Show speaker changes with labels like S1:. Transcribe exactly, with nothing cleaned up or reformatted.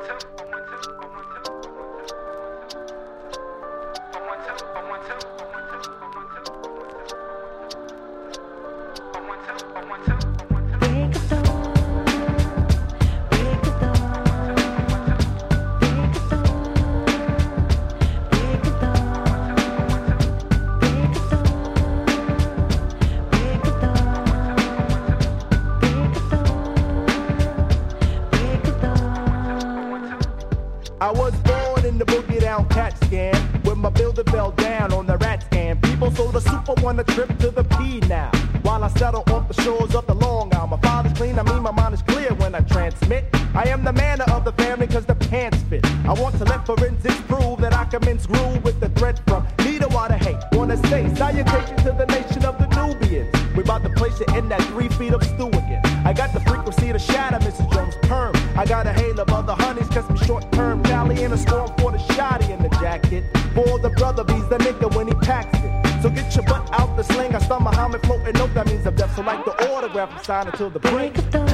S1: I was born in the boogie down cat scan, when my builder fell down on the rat scan. People sold a super one a trip to the P now, while I settle off the shores of the Long Island. My father's clean, I mean my mind is clear when I transmit. I am the man of the family cause the pants fit. I want to let forensics prove that I commence groove with the threat from Nita Water Hate. Wanna say salutations to the nation of the Nubians. We about to place it in that three feet of stew again. I got the frequency to shatter Missus Jones' perm. I got a hail of other honeys, cause me short term Cali and a storm for the shotty in the jacket. For the brother, he's the nigga when he packs it. So get your butt out the sling. I start Muhammad floating, nope, that means I'm deaf. So like the autograph, I'm signed until the break of dawn.